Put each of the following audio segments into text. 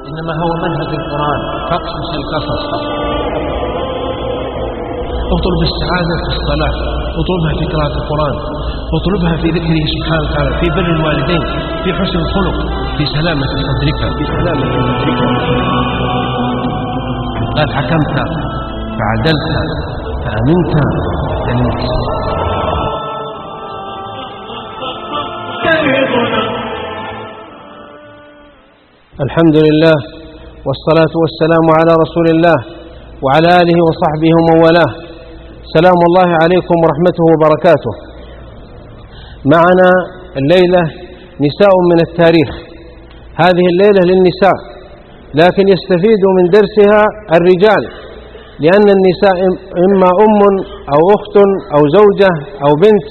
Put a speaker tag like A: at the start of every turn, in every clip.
A: إنما هو منهج القرآن، فاقصص القصص. اطلب السعادة في الصلاة، اطلبها في قراءة القرآن، اطلبها في ذكره سبحانه وتعالى، في بر الوالدين، في حسن الخلق، في سلامة صدرك، في سلامة صدرك. قال حكمت فعدلت فأمنت فنمت.
B: الحمد لله والصلاة والسلام على رسول الله وعلى آله وصحبه ومن والاه. سلام الله عليكم ورحمته وبركاته. معنا الليلة نساء من التاريخ. هذه الليلة للنساء، لكن يستفيد من درسها الرجال، لأن النساء إما أم أو أخت أو زوجة أو بنت.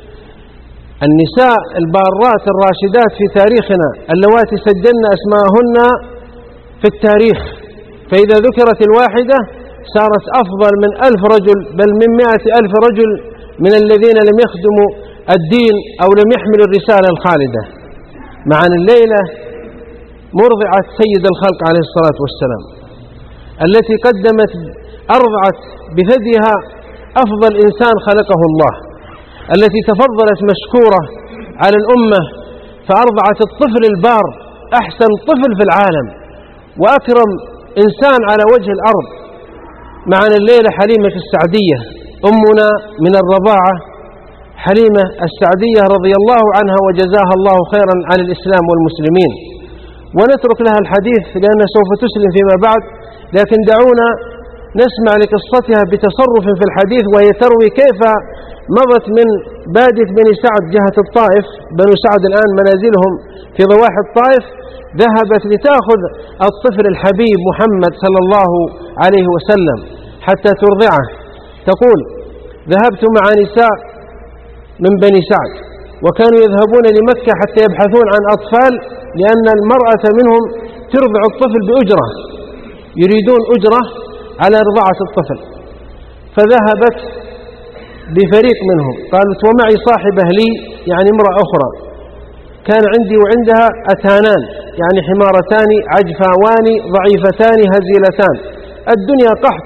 B: النساء البارات الراشدات في تاريخنا اللواتي سجلنا أسماءهن في التاريخ، فإذا ذكرت الواحدة صارت أفضل من 1000 رجل، بل من 100,000 رجل من الذين لم يخدموا الدين أو لم يحملوا الرسالة الخالدة. معنا الليلة مرضعة سيد الخلق عليه الصلاة والسلام، التي أرضعت بثديها أفضل إنسان خلقه الله، التي تفضلت مشكورة على الأمة، فأرضعت الطفل البار، أحسن طفل في العالم وأكرم إنسان على وجه الأرض. معنا الليلة حليمة السعدية، أمنا من الرضاعة، حليمة السعدية رضي الله عنها وجزاها الله خيرا عن الإسلام والمسلمين. ونترك لها الحديث لأنها سوف تسلم فيما بعد، لكن دعونا نسمع لقصتها بتصرف في الحديث، وهي تروي كيف مضت من بادية بني سعد جهة الطائف. بنو سعد الآن منازلهم في ضواحي الطائف. ذهبت لتأخذ الطفل الحبيب محمد صلى الله عليه وسلم حتى ترضعه. تقول: ذهبت مع نساء من بني سعد، وكانوا يذهبون لمكة حتى يبحثون عن أطفال، لأن المرأة منهم ترضع الطفل بأجرة، يريدون أجرة على رضاعة الطفل. فذهبت بفريق منهم، قالت: ومعي صاحبة لي، يعني امرأة أخرى، كان عندي وعندها أتانان، يعني حمارتان عجفاوان ضعيفتان هزيلتان. الدنيا قحط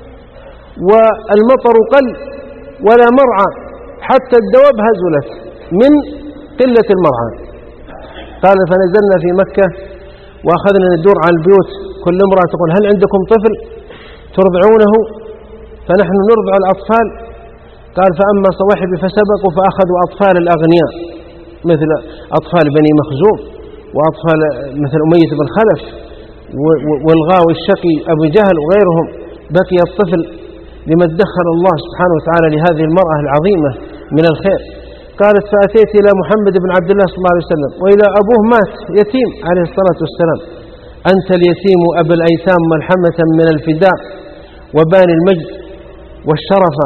B: والمطر قل ولا مرعى، حتى الدواب هزلت من قلة المرعى. قال: فنزلنا في مكة وأخذنا ندور على البيوت، كل امرأة تقول: هل عندكم طفل ترضعونه؟ فنحن نرضع الأطفال. قال: فأما صواحبي فسبقوا فأخذوا أطفال الأغنياء، مثل أطفال بني مخزوم، وأطفال مثل أمية بن خلف، والغاوي الشقي أبو جهل وغيرهم. بقي الطفل لما ادخر الله سبحانه وتعالى لهذه المرأة العظيمة من الخير. قالت: فأتيت إلى محمد بن عبد الله صلى الله عليه وسلم، وإلى أبوه مات يتيم عليه الصلاة والسلام. أنت اليتيم أبا الأيتام ملحمة من الفداء وبان المجد والشرف.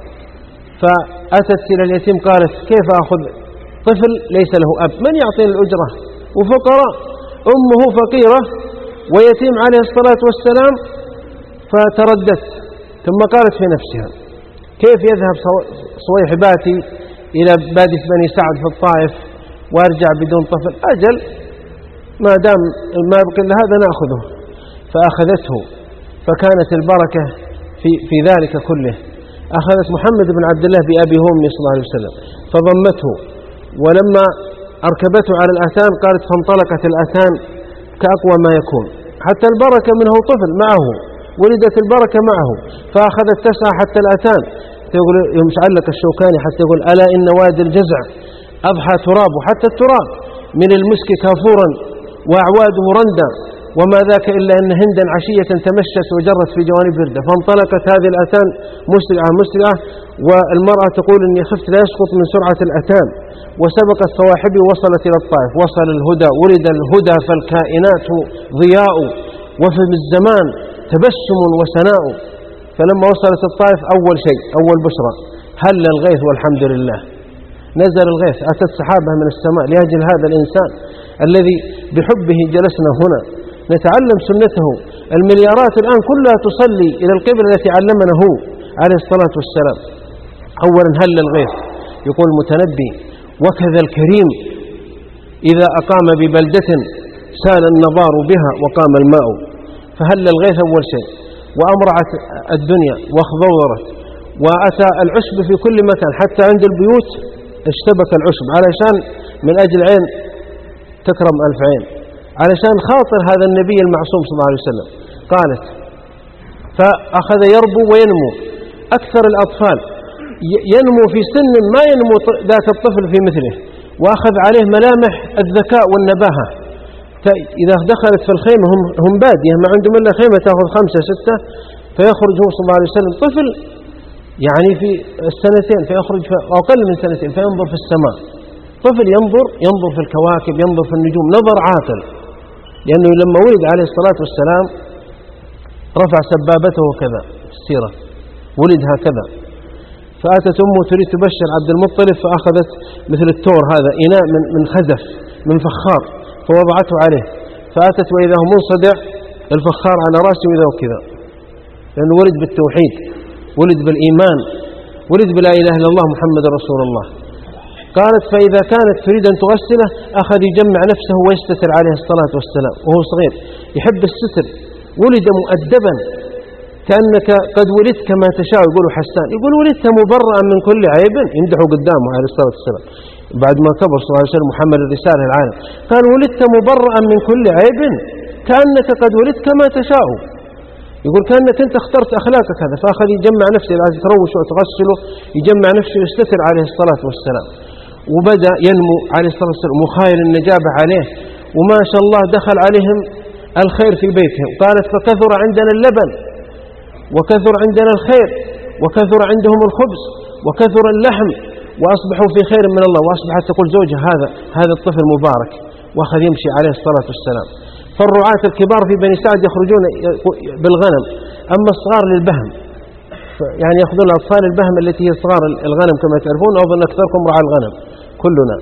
B: فأتت إلى اليتيم قالت: كيف أخذ طفل ليس له أب؟ من يعطيني الأجرة؟ وفقراء، أمه فقيرة ويتيم عليه الصلاة والسلام. فتردت، ثم قالت في نفسها: كيف يذهب صويحباتي إلى بادية بني سعد في الطائف وارجع بدون طفل؟ أجل، ما دام ما بقي إلا هذا نأخذه. فأخذته، فكانت البركة في ذلك كله. أخذت محمد بن عبد الله بأبي وأمي صلى الله عليه وسلم، فضمته، ولما أركبته على الأتان قالت: فانطلقت الأتان كأقوى ما يكون، حتى البركة منه طفل معه، ولدت البركة معه. فأخذت تسعى حتى الأتان، يقول يمشعلك الشوكاني حتى يقول: ألا إن وادي الجزع أضحى تراب، حتى التراب من المسك كافورا وأعواده رندا، وما ذاك إلا أن هندا عشية تمشت وجرت في جوانب بردة. فانطلقت هذه الأتان مسرعة، والمرأة تقول: إني خفت لا يسقط من سرعة الأتان. وسبقت صواحبي ووصلت إلى الطائف. وصل الهدى، ولد الهدى، فالكائنات ضياء، وفي الزمان تبسم وسناء. فلما وصلت الطائف أول شيء، أول بشرى، هل الغيث والحمد لله. نزل الغيث، أتت سحابة من السماء لأجل هذا الإنسان الذي بحبه جلسنا هنا نتعلم سنته. المليارات الآن كلها تصلي إلى القبلة التي علمنا هو عليه الصلاة والسلام. أولا هل الغيث، يقول المتنبي: وكذا الكريم إذا أقام ببلدة سال النضار بها وقام الماء، فهل الغيث أول شيء، وأمرعت الدنيا واخضورت، وأتى العشب في كل مكان حتى عند البيوت اشتبك العشب علشان من أجل عين تكرم 1000 عين، علشان خاطر هذا النبي المعصوم صلى الله عليه وسلم. قالت فأخذ يربو وينمو. أكثر الأطفال ينمو في سن ما ينمو ذاك الطفل في مثله، وأخذ عليه ملامح الذكاء والنباهة. إذا دخلت في الخيمة هم بادية ما عندهم إلا خيمة تأخذ 5 6، فيخرج هو صلى الله عليه وسلم طفل يعني في السنتين، فيخرج أقل من 2 سنين فينظر في السماء. طفل ينظر في الكواكب، ينظر في النجوم، نظر عاقل. لأنه لما ولد عليه الصلاة والسلام رفع سبابته كذا في السيرة، ولد هكذا. فأتت أمه تريد تبشر عبد المطلب، فأخذت مثل التور هذا إناء من خزف من فخار فوضعته عليه، فأتت وإذا هو منصدع الفخار على رأسه وإذا هو كذا، لأنه ولد بالتوحيد، ولد بالإيمان، ولد بلا إله إلا الله محمد رسول الله. قالت فإذا كانت تريد أن تغسله أخذ يجمع نفسه ويستتر عليه الصلاة والسلام وهو صغير، يحب الستر. ولد مؤدبا كأنك قد ولدت كما تشاء. يقول حسان يقول ولدت مبرأ من كل عيب، يمدحه قدامه عليه الصلاة والسلام بعد ما كبر صلى الله عليه وسلم محمد الرسالة العالم، قال ولدت مبرأ من كل عيب كأنك قد ولدت كما تشاء. يقول كأنك أنت اخترت أخلاقك هذا. فأخذ يجمع نفسه بعد تروش وتغسله، يجمع نفسه ويستتر عليه الصلاة والسلام. وبدأ ينمو عليه الصلاة والسلام مخايل النجابة عليه، وما شاء الله دخل عليهم الخير في بيتهم. قالت فكثر عندنا اللبن وكثر عندنا الخير وكثر عندهم الخبز وكثر اللحم وأصبحوا في خير من الله. وأصبحت تقول زوجها هذا الطفل مبارك، وأخذ يمشي عليه الصلاة والسلام. فالرعاة الكبار في بني سعد يخرجون بالغنم، أما الصغار للبهم، يعني يأخذون أطفال البهم التي هي صغار الغنم كما تعرفون. أظن أكثركم رعى الغنم كلنا،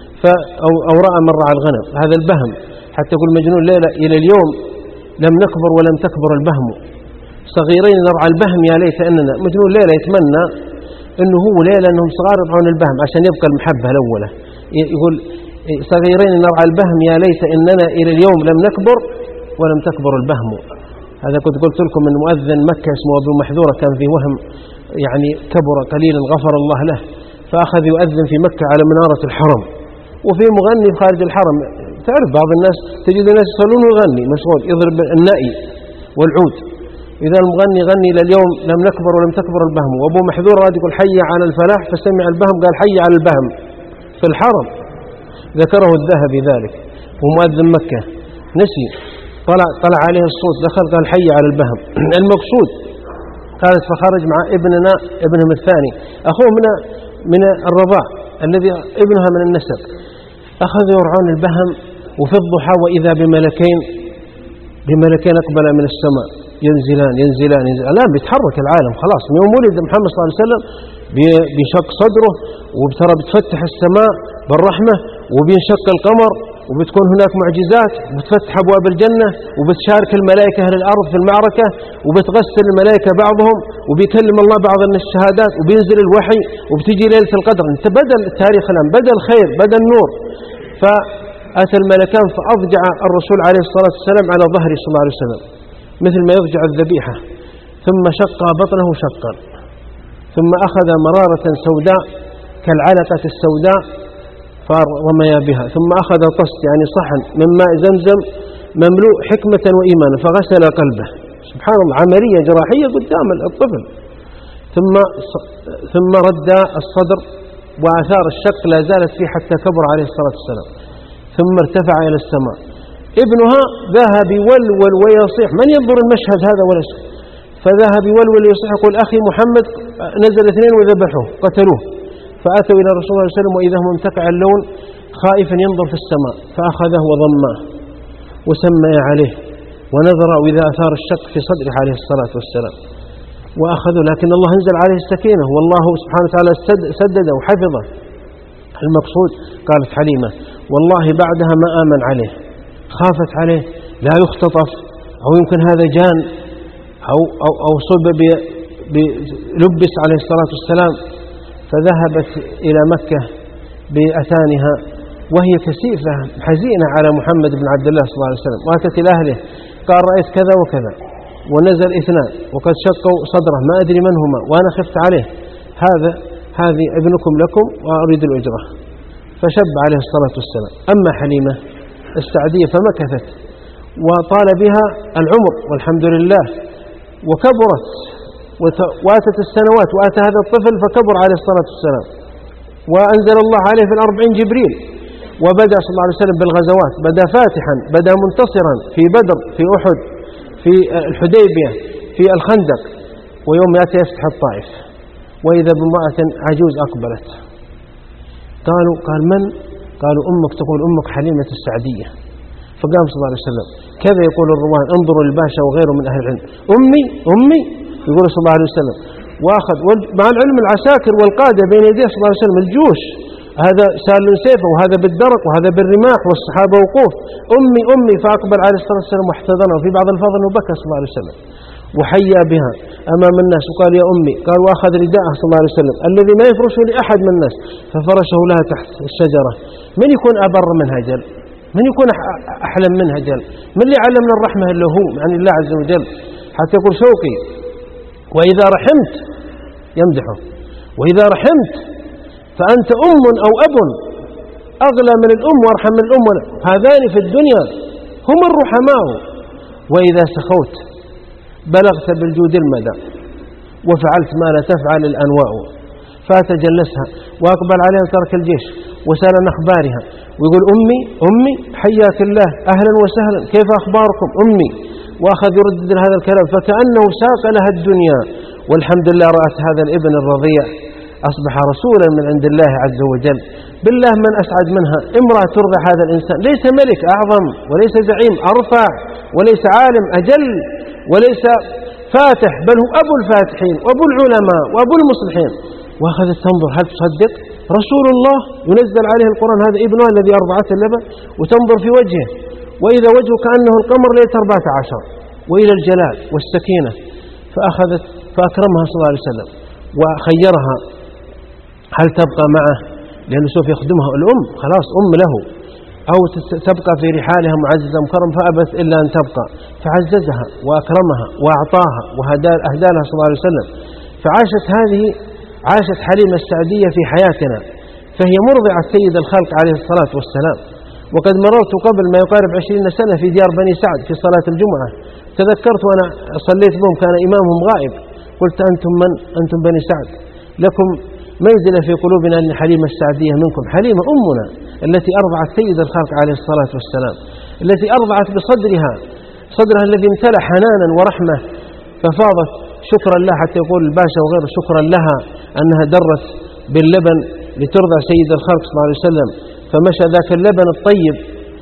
B: أو رأى من رعى الغنم هذا البهم. حتى يقول مجنون ليلة إلى اليوم لم نكبر ولم تكبر البهم، صغيرين نرعى البهم يا ليت أننا. مجنون ليلة يتمنى أنه هو ليلة أنهم صغار يرعون البهم عشان يبقى المحبة الأولى. يقول صغيرين نرعى البهم يا ليت إننا إلى اليوم لم نكبر ولم تكبر البهم. هذا كنت قلت لكم من مؤذن مكة اسمه أبو محذورة كان في وهم، يعني كبر قليلا غفر الله له، فأخذ يؤذن في مكة على منارة الحرم، وفي مغني خارج الحرم. تعرف بعض الناس تجد الناس يصلون ويغني مشغول يضرب النائي والعود. إذا المغني غني لليوم لم نكبر ولم تكبر البهم. وأبو محذور راد يقول حي على الفلاح، فسمع البهم قال حي على البهم في الحرم. ذكره الذهبي ذلك ومؤذن مكة نسي، طلع عليه الصوت دخل قال حي على البهم. المقصود قالت فخرج مع ابنهم الثاني أخوه من الرضاع الذي ابنها من النسب. أخذ يرعون البهم، وفي الضحى وإذا بملكين أقبل من السماء ينزلان الآن بيتحرك العالم خلاص. من يوم ولد محمد صلى الله عليه وسلم بيشق صدره، وبترى بتفتح السماء بالرحمة، وبينشق القمر، وبتكون هناك معجزات، وبتفتح أبواب الجنة، وبتشارك الملائكة أهل الأرض في المعركة، وبتغسل الملائكة بعضهم، وبيكلم الله بعض من الشهادات، وبينزل الوحي، وبتجي ليلة القدر. انت بدل التاريخ الآن، بدل الخير، بدل النور. فأتى الملكان فأضجع الرسول عليه الصلاة والسلام على ظهره صلى الله عليه وسلم مثل ما يضجع الذبيحة، ثم شق بطنه شقا، ثم أخذ مرارة سوداء كالعلقة السوداء فرميا بها، ثم أخذ طست يعني صحن من ماء زمزم مملوء حكمة وإيمانا فغسل قلبه. سبحان الله، عملية جراحية قدام الطفل. ثم رد الصدر، وآثار الشق لا زالت فيه حتى كبر عليه الصلاة والسلام. ثم ارتفع إلى السماء. ابنها ذهب يولول ويصيح، من ينظر المشهد هذا ولا شيء، فذهب يولول ويصيح يقول أخي محمد نزل 2 وذبحوه قتلوه. فأتوا إلى رسول الله صلى الله عليه وسلم وإذا هم منتقع اللون خائفا ينظر في السماء، فأخذه وضماه وسمى عليه ونظر إذا أثار الشق في صدره عليه الصلاة والسلام، وأخذوا. لكن الله أنزل عليه السكينة، والله سبحانه وتعالى سدده وحفظه. المقصود قالت حليمة والله بعدها ما آمن عليه، خافت عليه لا يختطف، أو يمكن هذا جان أو صب بلبس عليه الصلاة والسلام. فذهبت إلى مكة بأثانها وهي كسيفة حزينة على محمد بن عبد الله صلى الله عليه وسلم، وأتت إلى أهله قال رأيت كذا وكذا، ونزل اثنان وقد شقوا صدره ما أدري من هما وأنا خفت عليه، هذه ابنكم لكم وأريد الأجرة. فشب عليه الصلاة والسلام. أما حليمة السعدية فمكثت وطال بها العمر والحمد لله، وكبرت واتت السنوات، واتى هذا الطفل فكبر عليه الصلاة والسلام، وأنزل الله عليه في 40 جبريل، وبدأ صلى الله عليه وسلم بالغزوات، بدأ فاتحا، بدأ منتصرا في بدر، في أحد، في الحديبية، في الخندق، ويوم يأتي يفتح الطائف وإذا بامرأة عجوز أقبلت. قال من؟ قالوا أمك، تقول أمك حليمة السعدية. فقام صلى الله عليه وسلم كذا يقول الروان، انظروا الباشا وغيره من أهل العلم، أمي يقول صلى الله عليه وسلم، وأخذ مع العلم العساكر والقادة بين يديه صلى الله عليه وسلم الجيوش، هذا سال سيفه وهذا بالدرق وهذا بالرماح والصحابة وقوف، أمي. فأقبل عليه الصلاة والسلام واحتضنه، وفي بعض الفضل وبكى صلى الله عليه وسلم وحيا بها أمام الناس وقال يا أمي. قال وأخذ رداءه صلى الله عليه وسلم الذي ما يفرشه لأحد من الناس ففرشه لها تحت الشجرة. من يكون أبر منها جل؟ من يكون أحلم منها جل؟ من اللي علمنا الرحمة إلا هو عن الله عز وجل؟ حتى يقول شوقي وإذا رحمت يمدحه، وإذا رحمت فأنت أم أو أب أغلى من الأم وأرحم من الأم، هذان في الدنيا هم الرحماء. وإذا سخوت بلغت بالجود المدى وفعلت ما لا تفعل الأنواء. فتجلسها وأقبل عليها ترك الجيش وسأل عن أخبارها ويقول أمي حياك الله أهلا وسهلا كيف أخباركم أمي، وأخذ يردد هذا الكلام فكأنه ساق لها الدنيا. والحمد لله رأت هذا الابن الرضيع أصبح رسولا من عند الله عز وجل. بالله من أسعد منها امرأة ترضع هذا الإنسان؟ ليس ملك أعظم وليس زعيم أرفع وليس عالم أجل وليس فاتح، بل هو أبو الفاتحين وأبو العلماء وأبو المصلحين. وأخذت تنظر هل تصدق رسول الله ينزل عليه القرآن هذا ابنه الذي أرضعته اللبن، وتنظر في وجهه وإذا وجهه كأنه القمر ليلة 14 وإلى الجلال والسكينة. فأخذت فأكرمها صلى الله عليه وسلم وخيرها هل تبقى معه لأنه سوف يخدمها الأم، خلاص أم له، أو تبقى في رحالها معززة مكرم، فأبت إلا أن تبقى، فعززها وأكرمها وأعطاها وأهدى لها صلى الله عليه وسلم. عاشت حليمة السعدية في حياتنا، فهي مرضعة سيد الخلق عليه الصلاة والسلام. وقد مررت قبل ما يقارب 20 سنة في ديار بني سعد في صلاة الجمعة، تذكرت وأنا صليت بهم كان إمامهم غائب، قلت أنتم من؟ أنتم بني سعد، لكم منزلة في قلوبنا أن حليمة السعدية منكم. حليمة أمنا التي أرضعت سيد الخلق عليه الصلاة والسلام، التي أرضعت بصدرها الذي امتلأ حنانا ورحمة، ففاضت شكرا لها حتى يقول الباشا وغيره شكرا لها أنها درت باللبن لترضع سيد الخلق صلى الله عليه وسلم. فمشى ذاك اللبن الطيب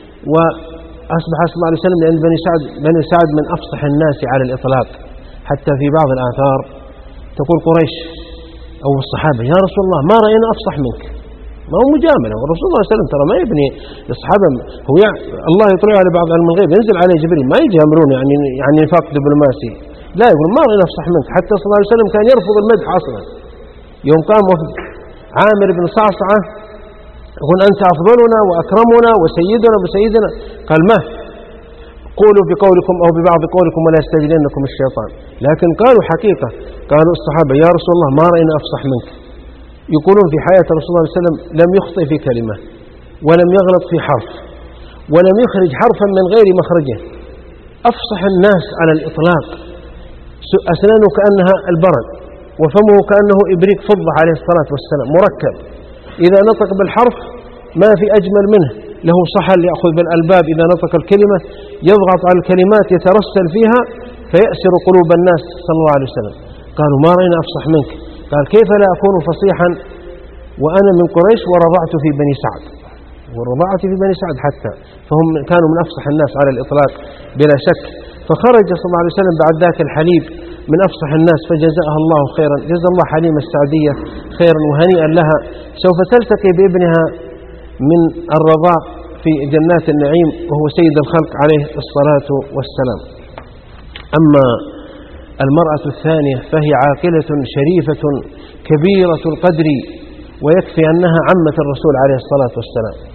B: وأصبح صلى الله عليه وسلم لأن بني سعد من أفصح الناس على الإطلاق، حتى في بعض الآثار تقول قريش أو الصحابة يا رسول الله ما رأينا أفصح منك. ما هو مجاملة، والرسول صلى الله عليه وسلم ترى ما يبني الصحابة، هو الله يطلع على بعض علم الغيب ينزل عليه جبريل، ما يجاملون يعني نفاق دبلوماسي، لا يقول ما رأينا أفصح منك. حتى صلى الله عليه وسلم كان يرفض المدح أصلا. يوم قام وفد عامر بن صعصعة يقول أنت أفضلنا وأكرمنا وسيدنا وسيدنا، قال ما قولوا بقولكم أو ببعض قولكم ولا يستجلنكم الشيطان. لكن قالوا حقيقة، قالوا الصحابة يا رسول الله ما رأينا أفصح منك. يقولون في حياة رسول الله صلى الله عليه وسلم لم يخطئ في كلمة ولم يغلط في حرف ولم يخرج حرفا من غير مخرجه، أفصح الناس على الإطلاق، أسنانه كأنها البرد وفمه كأنه إبريق فضة عليه الصلاة والسلام مركب، إذا نطق بالحرف ما في أجمل منه، له صحل يأخذ بالألباب، إذا نطق الكلمة يضغط على الكلمات يترسل فيها فيأسر قلوب الناس صلى الله عليه وسلم. قالوا ما رأينا أفصح منك. قال كيف لا أكون فصيحا وأنا من قريش ورضعت في بني سعد، ورضعت في بني سعد حتى، فهم كانوا من أفصح الناس على الإطلاق بلا شك. فخرج صلى الله عليه وسلم بعد ذاك الحليب من أفصح الناس، فجزاها الله خيرا، جزا الله حليمة السعدية خيرا وهنيئا لها، سوف تلتقي بابنها من الرضاع في جنات النعيم وهو سيد الخلق عليه الصلاة والسلام. أما المرأة الثانية فهي عاقلة شريفة كبيرة القدر، ويكفي أنها عمة الرسول عليه الصلاة والسلام.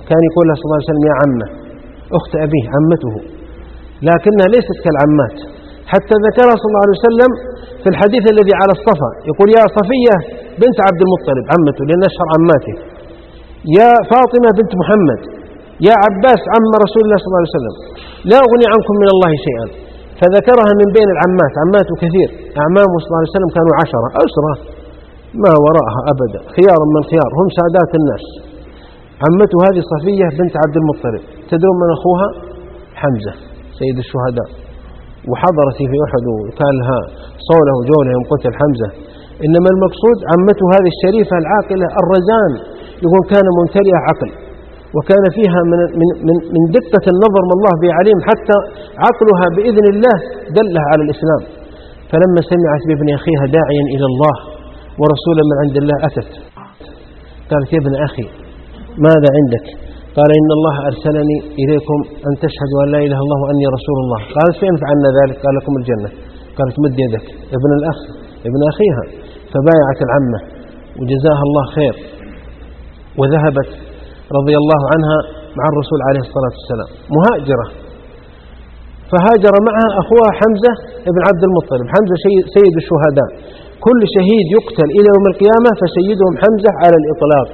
B: كان يقول لها صلى الله عليه وسلم يا عمة، أخت أبيه عمته، لكنها ليست كالعمات، حتى ذكرها صلى الله عليه وسلم في الحديث الذي على الصفا، يقول يا صفية بنت عبد المطلب عمته لأن أشهر عماته، يا فاطمة بنت محمد، يا عباس عم رسول الله صلى الله عليه وسلم، لا أغني عنكم من الله شيئا. فذكرها من بين العمات، عماته كثير، أعمامه صلى الله عليه وسلم كانوا 10 أسرة ما وراءها أبدا، خيار من خيار، هم سادات الناس. عمته هذه صفية بنت عبد المطلب، تدرون من أخوها؟ حمزة سيد الشهداء، وحضرت في أحد وكان لها صولة وجولة يوم قتل حمزة. إنما المقصود عمته هذه الشريفة العاقلة الرزان، يقول كان ممتلئة عقل، وكان فيها من دقة النظر من الله به عليم، حتى عقلها بإذن الله دلها على الإسلام. فلما سمعت بابن أخيها داعيا إلى الله ورسولا من عند الله أتت قالت يا ابن أخي ماذا عندك؟ قال إن الله أرسلني إليكم أن تشهدوا أن لا إله إلا الله وأني رسول الله. قالت فين فعلنا ذلك؟ قال لكم الجنة. قالت مد يدك، ابن الأخ ابن أخيها. فبايعت العمة وجزاها الله خير، وذهبت رضي الله عنها مع الرسول عليه الصلاة والسلام مهاجرة، فهاجر معها أخوها حمزة ابن عبد المطلب. حمزة سيد الشهداء، كل شهيد يقتل إلى يوم القيامة فسيدهم حمزة على الإطلاق.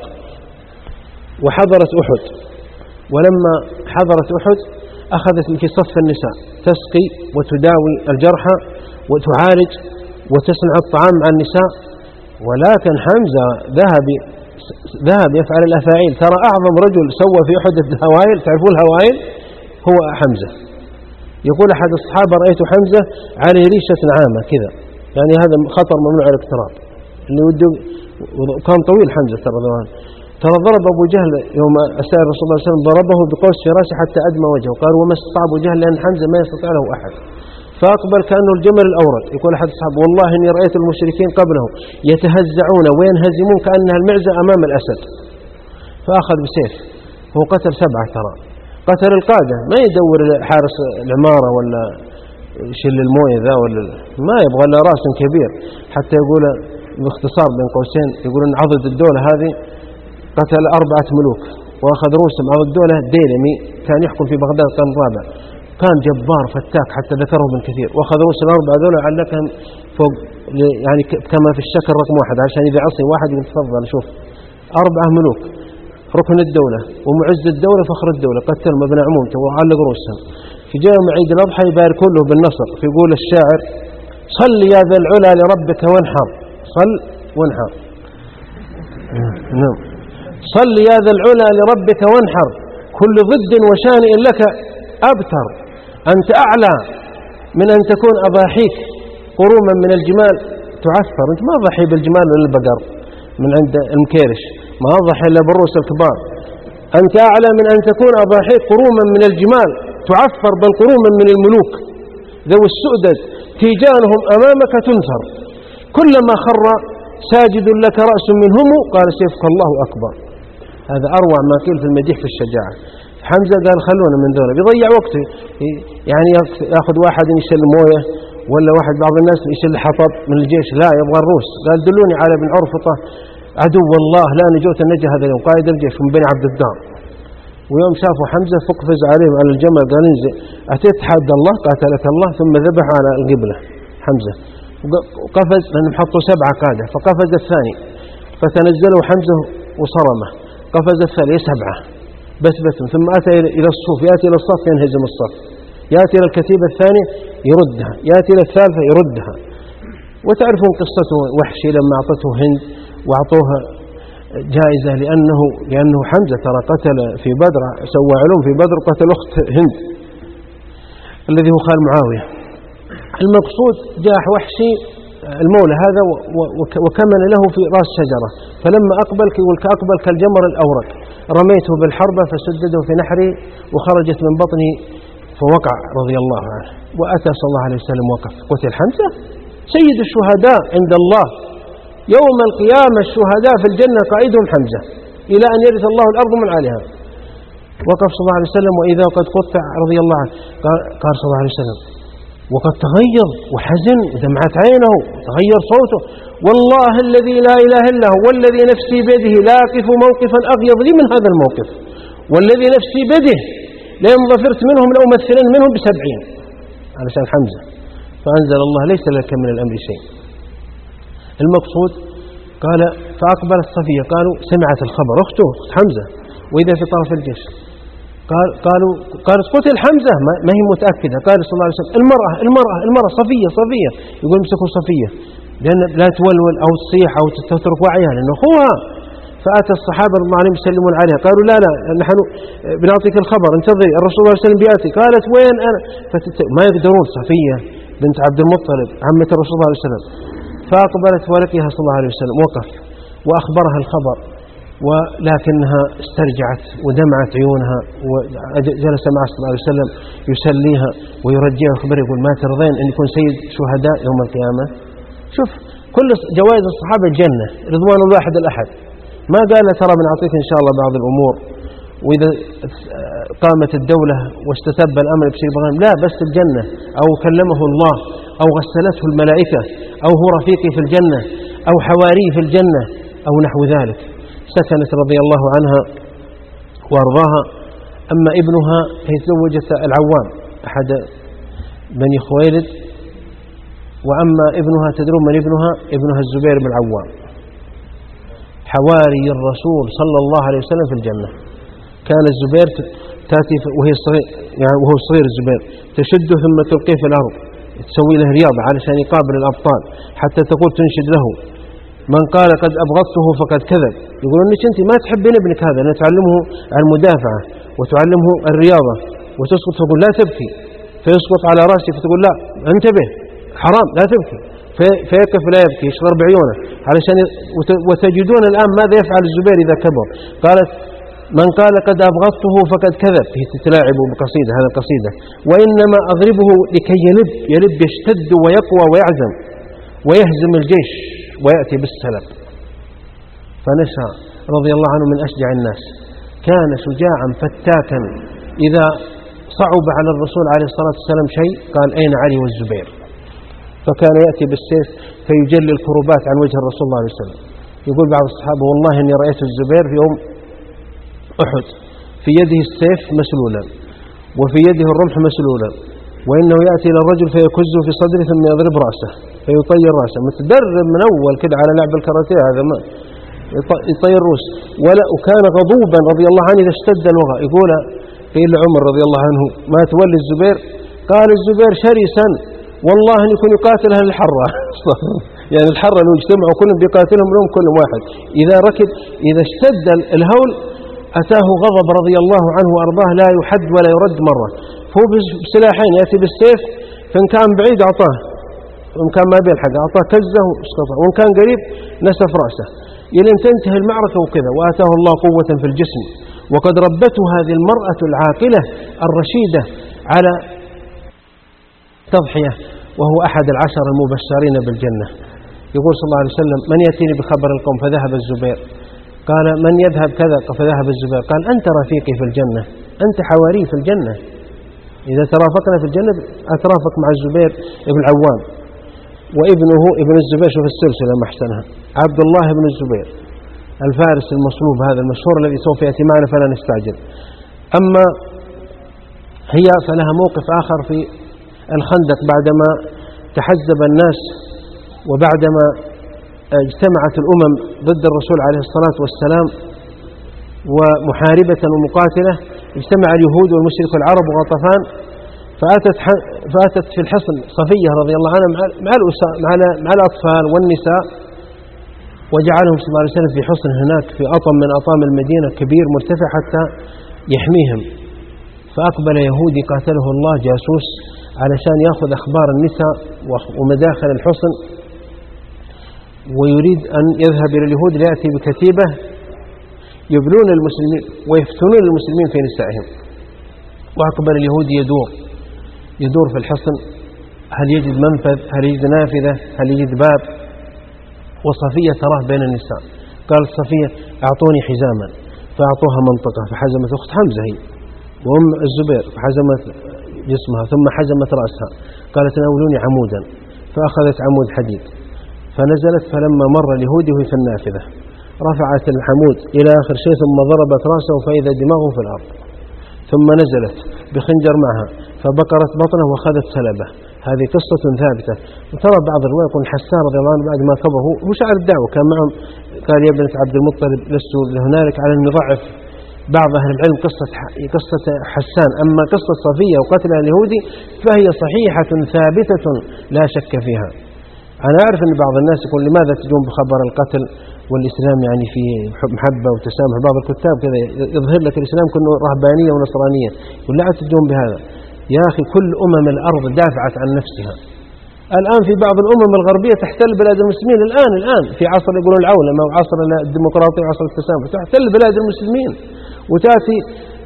B: وحضرت أحد، ولما حضرت أحد أخذت في صف النساء تسقي وتداوي الجرحى وتعالج وتصنع الطعام مع النساء. ولكن حمزة ذهب يفعل الأفاعيل. ترى أعظم رجل سوى في أحد الهوائل، تعرفون الهوائل، هو حمزة. يقول أحد الصحابة رأيت حمزة عليه ريشة نعامة كذا، يعني هذا خطر ممنوع الاقتراب، اللي وده كان طويل حمزة ترى ضرب أبو جهل يوم أسأل رسول الله صلى الله عليه وسلم، ضربه بقوس في راسه حتى أدمى وجهه. قال وما استطاع أبو جهل لأن حمزة ما يستطيع له أحد، فأقبل كأنه الجمل الأورد. يقول أحد الصحابة والله إني رأيت المشركين قبله يتهزعون وينهزمون كأنها المعزة أمام الأسد. فأخذ بسيف، هو قتل 7 ترى، قتل القادة، ما يدور حارس العمارة ولا يشيل الموية ذا، ولا ما يبغى له راس كبير. حتى يقول باختصار بين قوسين، يقول أن عضد الدولة هذه قتل 4 ملوك وأخذ رؤوسهم. عضد الدولة ديلمي كان يحكم في بغداد القرن الرابع، كان جبار فتاك حتى ذكره ابن كثير، وأخذ رؤوس ال4 ذولا علقهم فوق، يعني كما في الشكل رقم 1 عشان إذا عصي واحد يقول تفضل شوف. 4 ملوك، ركن الدولة ومعز الدولة فخر الدولة، قتلهم ابن عمومته وعلق رؤوسهم. في يوم عيد الأضحى يباركون له بالنصر، فيقول الشاعر صل يا ذا العلا لربك وانحر، صل وانحر. نعم، صل يا ذا العلا لربك وانحر، كل ضد وشانئ لك أبتر، أنت أعلى من أن تكون أضاحيك قروما من الجمال تعفر. أنت ما ضحي بالجمال ولا البقر من عند المكيرش، ما ضحي إلا بالرؤوس الكبار. أنت أعلى من أن تكون أضاحيك قروما من الجمال تعفر، بل قروما من الملوك ذوي السؤدد تيجانهم أمامك تنثر، كلما خر ساجد لك رأس منهم قال سيفك الله أكبر. هذا أروع ما قيل في المديح في الشجاعة. حمزة قال خلونا من دولة، بيضيع وقته، يعني يأخذ واحد يشيل موية، ولا واحد بعض الناس يشيل حطب من الجيش، لا يبغى الروس. قال دلوني على ابن عرفطة عدو الله لا نجوت النجا هذا اليوم، قائد الجيش من بني عبد الدار. ويوم شافوا حمزة فقفز عليهم على الجمل، قال انزل أتيت حد الله قاتلك الله، ثم ذبح على القبلة حمزة، وقفز لأنهم حطوا 7 قادة، فقفز الثاني فتنزلوا حمزة وصرمه، قفز الثاني 7 بس، ثم أتى إلى الصف، يأتي إلى الصف ينهزم الصف، يأتي إلى الكتيبة الثانية يردها، يأتي إلى الثالثة يردها. وتعرفون قصته وحشي لما أعطته هند وأعطوها جائزة لأنه حمزة ترى قتل في بدر، سوى علوم في بدر، قتل أخت هند الذي هو خال معاوية. المقصود جاء وحشي المولى هذا وكمن له في رأس شجرة، فلما أقبل كالجمر الأورق، رميته بالحربة فسدده في نحره وخرجت من بطنه فوقع رضي الله عنه. وأتى صلى الله عليه وسلم وقف، قتل حمزة سيد الشهداء عند الله يوم القيامة، الشهداء في الجنة قائدهم حمزة إلى أن يرث الله الأرض من عليها. وقف صلى الله عليه وسلم وإذا قد قطع رضي الله عنه، قال صلى الله عليه وسلم وقد تغير وحزن ودمعت عينه وتغير صوته، والله الذي لا إله إلا هو والذي نفسي بيده لا أقف موقفا أغيظ لي من هذا الموقف، والذي نفسي بيده لئن ظفرت منهم لأمثلن منهم ب70 علشان حمزة. فأنزل الله ليس لك من الأمر شيء. المقصود قال فأقبلت صفية، قالوا سمعت الخبر أخته حمزة وإذا في طرف الجيش، قالت قتل حمزة، ما هي متأكدة. قال صلى الله عليه وسلم المرأة صفية، يقول امسكوا صفية لأن لا تولول أو تصيح أو تترك وعيها لأنه أخوها. فأتى الصحابة رضي الله عنهم يسلمون عليها، قالوا لا نحن بنعطيك الخبر انتظري الرسول صلى الله عليه وسلم بيأتي. قالت وين أنا؟ ما يقدرون، صفية بنت عبد المطلب عمة الرسول صلى الله عليه وسلم. فأقبلت ولقيها صلى الله عليه وسلم، وقف وأخبرها الخبر، ولكنها استرجعت ودمعت عيونها، وجلس مع صلى الله عليه وسلم يسليها ويرجيها ويخبرها يقول ما ترضين أن يكون سيد شهداء يوم القيامة؟ شوف كل جوائز الصحابة الجنة رضوان الواحد الأحد. ما قال ترى بنعطيك إن شاء الله بعض الأمور وإذا قامت الدولة واستتب الأمر بشيء بغير، لا بس الجنة، أو كلمه الله، أو غسلته الملائكة، أو هو رفيقي في الجنة، أو حواري في الجنة، أو نحو ذلك. سكنت رضي الله عنها وأرضاها. أما ابنها هي تزوجت العوام أحد بني خويلد، وأما ابنها تدرون من ابنها الزبير بن العوام حواري الرسول صلى الله عليه وسلم في الجنة. كان الزبير تأتي وهو صغير الزبير تشده ثم تلقيه في الأرض، تسوي له رياضة علشان يقابل الأبطال، حتى تقول تنشد له من قال قد أبغضته فقد كذب. يقول أنك أنت ما تحبين ابنك هذا، أنا تعلمه المدافعة وتعلمه الرياضة، وتسقط تقول لا تبكي، فيسقط على رأسي فتقول لا انتبه حرام لا تبكي، فيقف لا يبكي يشغر بعيونه علشان. وتجدون الآن ماذا يفعل الزبير إذا كبر. قالت من قال قد أبغضته فقد كذب، هي تتلاعب بقصيدة، هذا القصيدة، وإنما أضربه لكي يلب يشتد ويقوى ويعزم ويهزم الجيش ويأتي بالسلب. فنشأ رضي الله عنه من أشجع الناس، كان شجاعا فتاكا. إذا صعب على الرسول عليه الصلاة والسلام شيء قال أين علي والزبير، فكان يأتي بالسيف فيجلي الكربات عن وجه الرسول صلى الله عليه وسلم. يقول بعض الصحابة والله إني رأيت الزبير في يوم أحد في يده السيف مسلولا وفي يده الرمح مسلولا، وإنه يأتي إلى الرجل فيكزه في صدره ثم يضرب رأسه فيطير رأسه، متدرب من أول كده على لعب الكاراتيه، هذا ما يطير رأسه. وكان غضوبا رضي الله عنه إذا اشتد الوغى. يقول قيل لعمر رضي الله عنه ما تولي الزبير؟ قال الزبير شرسا والله أن يكون يقاتل أهل الحرة يعني الحرة لو اجتمعوا كلهم بيقاتلهم لهم كل واحد. إذا اشتد الهول أتاه غضب رضي الله عنه وأرضاه لا يحد ولا يرد مرة. فهو بسلاحين، يأتي بالسيف فإن كان بعيد أعطاه، وإن كان ما بيلحق أعطاه كزه استطاع، وإن كان قريب نسف رأسه إلى أن تنتهي المعركة وكذا. وآتاه الله قوة في الجسم. وقد ربته هذه المرأة العاقلة الرشيدة على تضحية، وهو أحد العشر المبشرين بالجنة. يقول صلى الله عليه وسلم من يأتيني بخبر القوم؟ فذهب الزبير. قال من يذهب كذا؟ فذهب الزبير. قال أنت رفيقي في الجنة، أنت حواري في الجنة، إذا ترافقنا في الجنة أترافق مع الزبير ابن العوام. وابنه ابن الزبير، شوف السلسلة محسنها، عبد الله بن الزبير الفارس المصلوب هذا المشهور الذي سوف يأتي معنا فلا نستعجل. أما هي فلها موقف آخر في الخندق بعدما تحزب الناس، وبعدما اجتمعت الأمم ضد الرسول عليه الصلاة والسلام ومحاربة ومقاتلة، اجتمع اليهود والمشرك العرب وغطفان، فأتت في الحصن صفية رضي الله عنها مع الأطفال والنساء، وجعلهم صلى الله عليه وسلم في حصن هناك في أطم من أطام المدينة كبير مرتفع حتى يحميهم. فأقبل يهودي قاتله الله جاسوس علشان يأخذ أخبار النساء ومداخل الحصن، ويريد أن يذهب إلى اليهود ليأتي بكتيبة يبلون المسلمين ويفتنون المسلمين في نسائهم. وأقبل اليهودي يدور في الحصن، هل يجد منفذ، هل يجد نافذة، هل يجد باب. وصفية تراه بين النساء، قالت صفية أعطوني حزاما، فأعطوها منطقة فحزمت أخت حمزة هي وأم الزبير فحزمت جسمها ثم حزمت رأسها. قالت ناولوني عمودا، فأخذت عمود حديد فنزلت، فلما مر اليهودي وهي في النافذة رفعت الحمود إلى آخر شيء ثم ضربت رأسه فإذا دماغه في الأرض، ثم نزلت بخنجر معها فبقرت بطنه وخذت سلبه. هذه قصة ثابتة. وترى بعض الرواية يقول حسان رضي الله عنه بعد ما كبر هو شعر الدعوة كان معهم، قال يا ابنة عبد المطلب لست هنالك، على أن يضعف بعض أهل العلم قصة حسان. أما قصة صفية وقتلها اليهودي فهي صحيحة ثابتة لا شك فيها. أنا أعرف أن بعض الناس يقول لماذا تجون بخبر القتل والإسلام يعني في محبة وتسامح. بعض الكتاب كذا يظهر لك الإسلام كأنه رهبانية ونصرانية، يقول لا تجون بهذا. يا أخي كل الأرض دافعت عن نفسها. الآن في بعض الأمم الغربية تحتل بلاد المسلمين الآن في عصر يقولون العولمة وعصر الديمقراطية وعصر التسامح، تحتل بلاد المسلمين وتأتي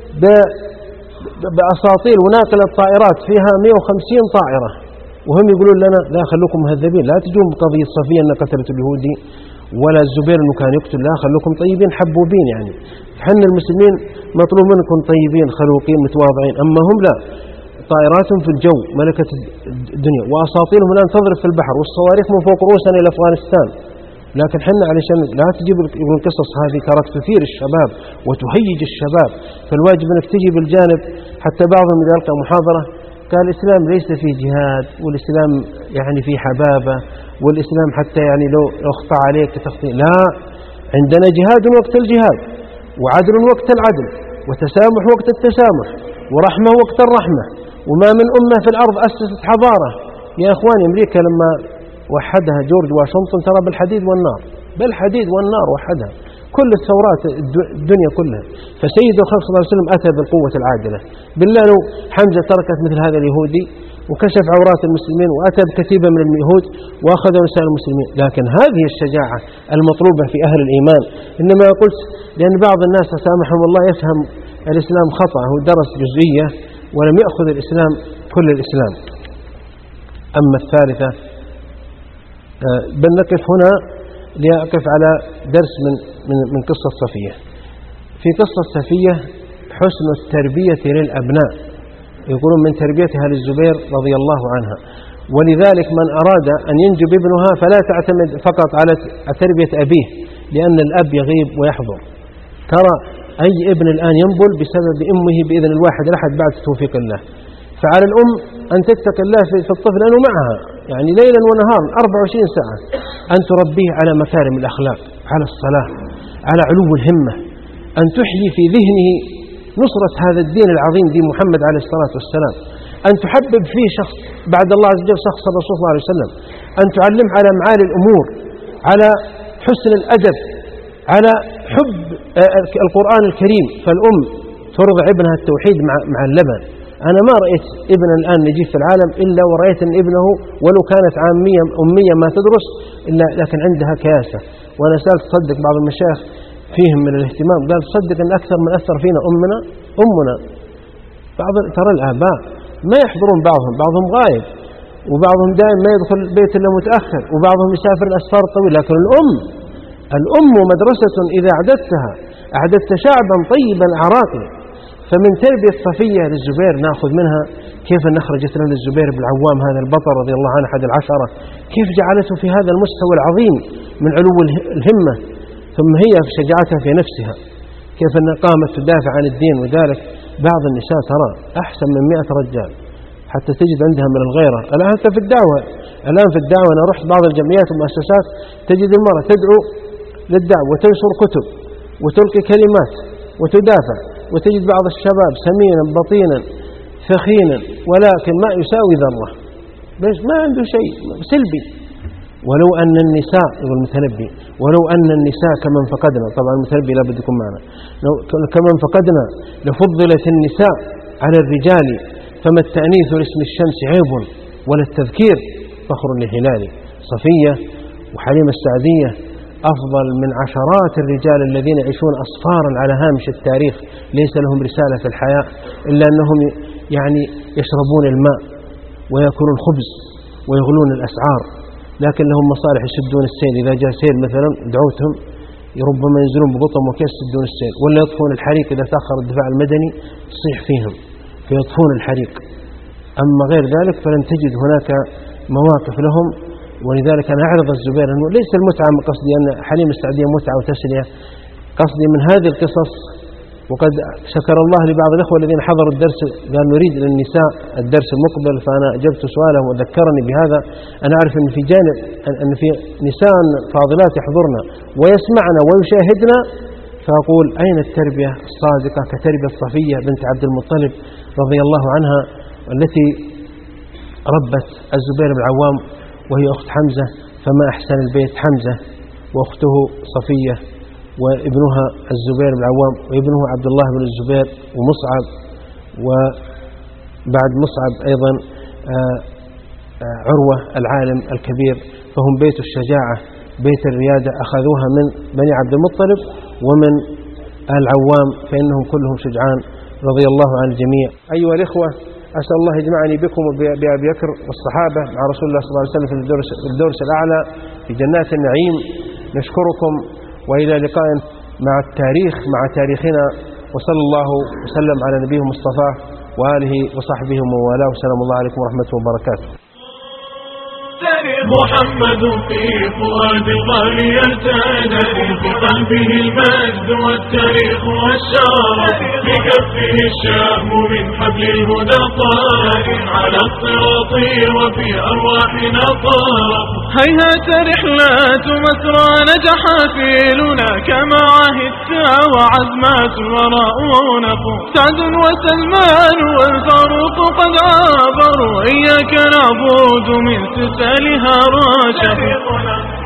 B: بأساطيل وناقل الطائرات فيها 150 طائرة، وهم يقولون لنا لا خلوكم مهذبين، لا تجون بقضية صفية أن قتلت اليهودي ولا الزبير أنه كان يقتل، لا خلوكم طيبين حبوبين. يعني حنا المسلمين مطلوب منكم طيبين خلوقين متواضعين، أما هم لا، طائرات في الجو ملكة الدنيا وأساطيلهم الآن تضرب في البحر والصواريخ من فوق رؤوسنا إلى أفغانستان. لكن حنا علشان لا تجيب القصص هذه ترى تثير الشباب وتهيج الشباب، فالواجب أنك تجي بالجانب. حتى بعضهم إذا ألقى محاضرة قال الإسلام ليس فيه جهاد، والإسلام يعني فيه حبابة، والإسلام حتى يعني لو أخطأ عليك تخطئ. لا، عندنا جهاد وقت الجهاد، وعدل وقت العدل، وتسامح وقت التسامح، ورحمة وقت الرحمة. وما من أمة في الأرض أسست حضارة. يا إخواني أمريكا لما وحدها جورج واشنطن ترى بالحديد والنار وحدها كل الثورات الدنيا كلها. فسيد الخلق صلى الله عليه وسلم أتى بالقوة العادلة. بالله لو حمزة تركت مثل هذا اليهودي وكشف عورات المسلمين وأتى بكتيبة من اليهود وأخذ نساء المسلمين. لكن هذه الشجاعة المطلوبة في أهل الإيمان. إنما قلت لأن بعض الناس سامحهم الله يفهم الإسلام خطأ، هو درس جزئية ولم يأخذ الإسلام كل الإسلام. أما الثالثة بل نقف هنا لأقف على درس من قصة صفية. في قصة صفية حسن التربية للأبناء، يقولون من تربيتها للزبير رضي الله عنها. ولذلك من أراد أن ينجب ابنها فلا تعتمد فقط على تربية أبيه، لأن الأب يغيب ويحضر. ترى أي ابن الآن ينبل بسبب أمه بإذن الواحد الأحد بعد توفيق الله. فعلى الأم أن تتقي الله في الطفل لأنه معها يعني ليلا ونهارا 24 ساعة، أن تربيه على مكارم الأخلاق، على الصلاة، على علو الهمة، أن تحيي في ذهنه نصرة هذا الدين العظيم دين محمد عليه الصلاة والسلام، أن تحبب فيه شخص بعد الله عز وجل شخص الرسول صلى الله عليه وسلم، أن تعلم على معالي الأمور، على حسن الأدب، على حب القرآن الكريم. فالأم ترضع ابنها التوحيد مع اللبن. أنا ما رأيت ابنا الآن نجيب في العالم إلا ورأيت أن ابنه ولو كانت عامية أمية ما تدرس إلا لكن عندها كياسة. وأنا سألت تصدق بعض المشايخ فيهم من الاهتمام قال تصدق أن أكثر من أثر فينا أمنا. بعض ترى الآباء ما يحضرون، بعضهم غايب، وبعضهم دائما ما يدخل البيت إلا متأخر، وبعضهم يسافر الأسفار الطويلة. لكن الأم مدرسة إذا أعددت شعبا طيبا عراقي. فمن تربية صفية للزبير نأخذ منها كيف أن أخرجت لنا الزبير بن العوام هذا البطل رضي الله عنه أحد العشرة، كيف جعلته في هذا المستوى العظيم من علو الهمة. ثم هي في شجاعتها في نفسها كيف أن قامت تدافع عن الدين. وذلك بعض النساء ترى أحسن من 100 رجال حتى تجد عندها من الغيرة. الآن في الدعوة أنا رحت بعض الجمعيات والمؤسسات تجد المرأة تدعو للدعوة وتنشر كتب وتلقي كلمات وتدافع، وتجد بعض الشباب سمينا بطينا ثخينا ولكن ما يساوي ذرة، بس ما عنده شيء سلبي. ولو أن النساء يقول المتنبي ولو أن النساء كمن فقدنا، طبعا المتنبي لا بد يكون معنا، كمن فقدنا لفضلت النساء على الرجال، فما التأنيث لاسم الشمس عيب ولا التذكير فخر للهلال. صفية وحليمة السعدية أفضل من عشرات الرجال الذين يعيشون أصفارا على هامش التاريخ ليس لهم رسالة في الحياة إلا أنهم يعني يشربون الماء ويأكلون الخبز ويغلون الأسعار، لكن لهم مصالح يسدون السيل. إذا جاء سيل مثلا دعوتهم ربما ينزلون بقطم وكيس يسدون السيل، ولا يطفون الحريق إذا تأخر الدفاع المدني تصيح فيهم فيطفون الحريق. أما غير ذلك فلن تجد هناك مواقف لهم ولذلك أنا أعرض الزبير أنه ليس المتعة من قصدي أن حليم السعدية متعة وتسلية، قصدي من هذه القصص. وقد شكر الله لبعض الإخوة الذين حضروا الدرس قال نريد للنساء الدرس المقبل، فأنا أجبت سؤالهم وذكرني بهذا. أنا أعرف أن في جانب أن في نساء فاضلات يحضرنا ويسمعنا ويشاهدنا، فأقول أين التربية الصادقة كتربية صفية بنت عبد المطلب رضي الله عنها التي ربت الزبير بن العوام وهي أخت حمزة، فما أحسن البيت حمزة وأخته صفية وابنها الزبير بن العوام وابنه عبد الله بن الزبير ومصعب، وبعد مصعب أيضا عروة العالم الكبير، فهم بيت الشجاعة بيت الريادة، أخذوها من بني عبد المطلب ومن العوام، فإنهم كلهم شجعان رضي الله عن الجميع. أيها الإخوة، أسأل الله يجمعني بكم وبأبي بكر والصحابة مع رسول الله صلى الله عليه وسلم في الدرس الأعلى في جنات النعيم. نشكركم وإلى لقاء مع التاريخ مع تاريخنا، وصلى الله وسلم على نبيه المصطفى وآله وصحبه ومن والاه، والسلام الله عليكم ورحمة الله وبركاته.
C: محمد في فؤاد الغالي يتنادي، في قلبه المجد والتاريخ والشرف، في كفه الشهم من حبل الهدى طار، على الصراط وفي أرواحنا طار. هيهات رحلات مسرى نجح فيلنا كما عهدت، وعزمات وراء ونفور، سعد وسلمان والفاروق قد عابروا، إياك نعبد من سلسلها راشد.